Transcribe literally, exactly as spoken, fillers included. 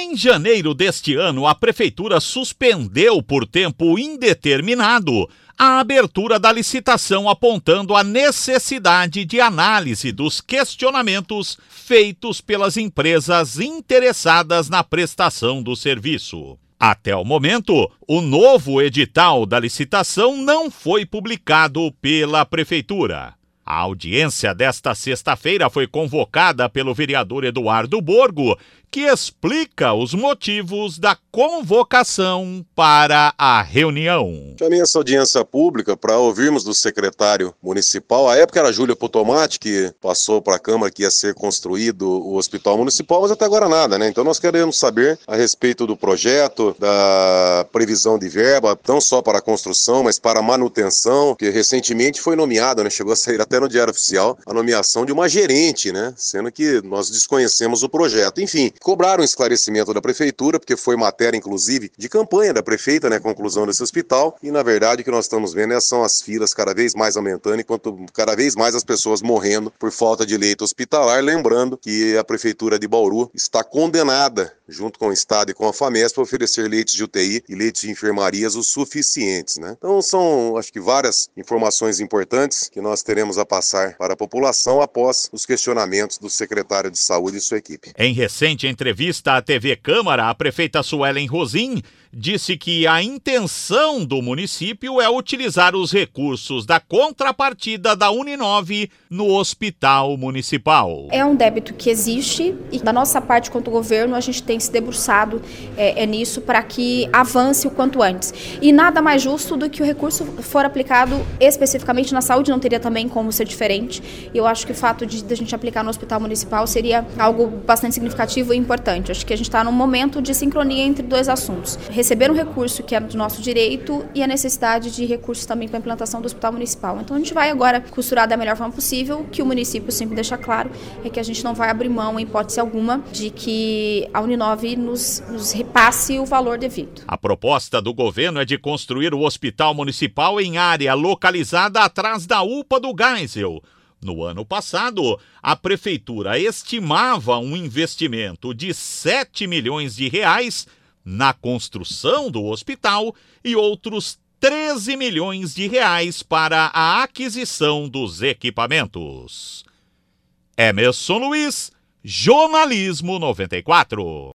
Em janeiro deste ano, a Prefeitura suspendeu por tempo indeterminado a abertura da licitação, apontando a necessidade de análise dos questionamentos feitos pelas empresas interessadas na prestação do serviço. Até o momento, o novo edital da licitação não foi publicado pela Prefeitura. A audiência desta sexta-feira foi convocada pelo vereador Eduardo Borgo, que explica os motivos da convocação para a reunião. Chamei essa audiência pública para ouvirmos do secretário municipal. À época era Júlio Putomati, que passou para a Câmara que ia ser construído o hospital municipal, mas até agora nada, né? Então nós queremos saber a respeito do projeto, da previsão de verba, não só para a construção, mas para a manutenção, que recentemente foi nomeado, né? Chegou a sair até no Diário Oficial, a nomeação de uma gerente, né? Sendo que nós desconhecemos o projeto. Enfim, cobraram um esclarecimento da Prefeitura, porque foi matéria, inclusive, de campanha da Prefeita, né, a conclusão desse hospital, e na verdade o que nós estamos vendo é, são as filas cada vez mais aumentando, enquanto cada vez mais as pessoas morrendo por falta de leito hospitalar, lembrando que a Prefeitura de Bauru está condenada, junto com o Estado e com a FAMESP, para oferecer leitos de U T I e leitos de enfermarias os suficientes, né? Então são, acho que, várias informações importantes que nós teremos a passar para a população após os questionamentos do secretário de Saúde e sua equipe. Em recente entrevista à T V Câmara, a prefeita Suelen Rosim disse que a intenção do município é utilizar os recursos da contrapartida da Uninove no hospital municipal. É um débito que existe e da nossa parte, quanto governo, a gente tem se debruçado é, é nisso para que avance o quanto antes. E nada mais justo do que o recurso for aplicado especificamente na saúde, não teria também como ser diferente. Eu acho que o fato de, de a gente aplicar no hospital municipal seria algo bastante significativo e importante. Acho que a gente está num momento de sincronia entre dois assuntos. Receber um recurso que é do nosso direito e a necessidade de recursos também para a implantação do hospital municipal. Então a gente vai agora costurar da melhor forma possível, que o município sempre deixa claro é que a gente não vai abrir mão, em hipótese alguma, de que a Uninove nos, nos repasse o valor devido. A proposta do governo é de construir o hospital municipal em área localizada atrás da U P A do Geisel. No ano passado, a prefeitura estimava um investimento de sete milhões de reais na construção do hospital e outros treze milhões de reais para a aquisição dos equipamentos. Emerson Luiz, Jornalismo noventa e quatro.